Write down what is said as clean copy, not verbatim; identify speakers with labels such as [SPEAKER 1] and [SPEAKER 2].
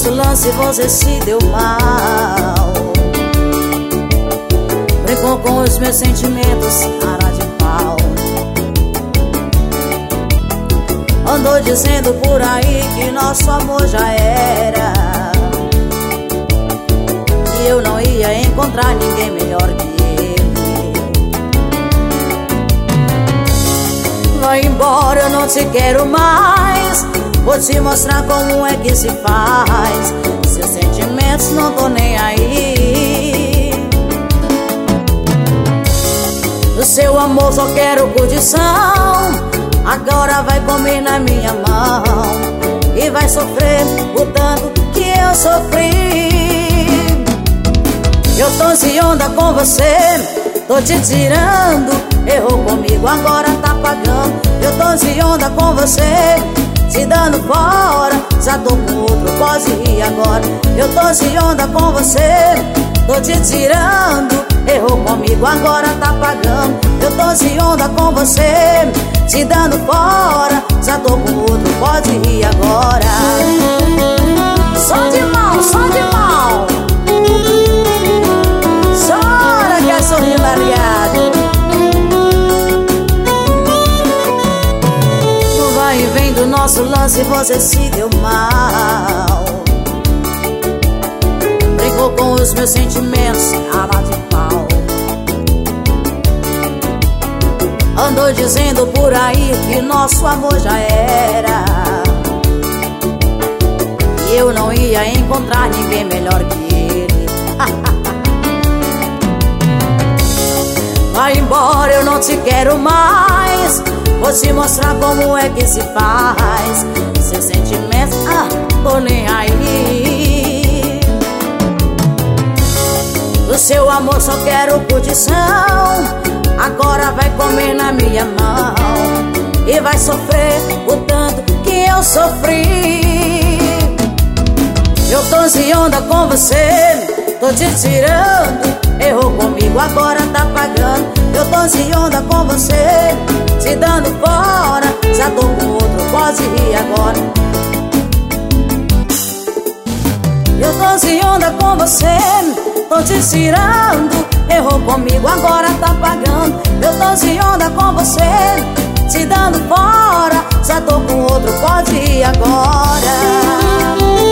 [SPEAKER 1] nosso lance você se deu mal. Brincou com os meus sentimentos, cara de pau. Andou dizendo por aí que nosso amor já era, que eu não ia encontrar ninguém melhor que ele. Vai embora, eu não te quero mais. Vou te mostrar como é que se faz. Seus sentimentos não tô nem aí. Do seu amor só quero curtição. Agora vai comer na minha mão e vai sofrer o tanto que eu sofri. Eu tô de onda com você, tô te tirando. Errou comigo, agora tá pagando. Eu tô de onda com você, te dando fora. Já tô com outro, pode ir agora. Eu tô de onda com você, tô te tirando. Errou comigo, agora tá pagando. Eu tô de onda com você, te dando fora. Já tô com outro, pode ir agora. Só de mal, só de mal. Chora que é sorrir largado. No vai e vem do nosso lance você se deu mal. Brincou com os meus sentimentos, cara de pau. Andou dizendo por aí que nosso amor já era, e eu não ia encontrar ninguém melhor que ele. Vai embora, eu não te quero mais. Vou te mostrar como é que se faz. Seus sentimentos, tô nem aí. Do seu amor só quero curtição. Agora vai comer na minha mão e vai sofrer o tanto que eu sofri. Eu tô de onda com você, tô te tirando. Errou comigo, agora tá pagando. Eu tô de onda com você, te dando fora. Já tô com outro, pode ir agora. Eu tô de onda com você, tô te tirando. Errou comigo, agora tá pagando. Eu tô de onda com você, te dando fora. Já tô com outro, pode ir agora.